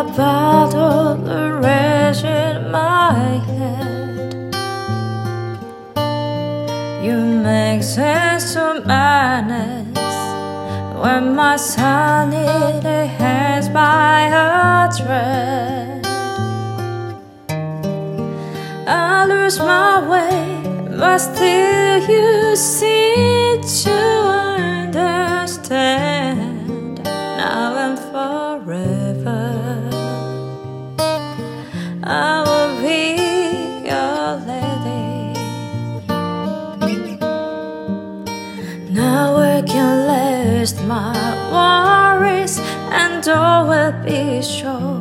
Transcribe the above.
a battle rage in my head. You make sense to madness when my sanity hangs by a thread. I lose my way, but still you seem to understand. Now and forever I will be your lady. Now I can rest my worries, and all will be sure.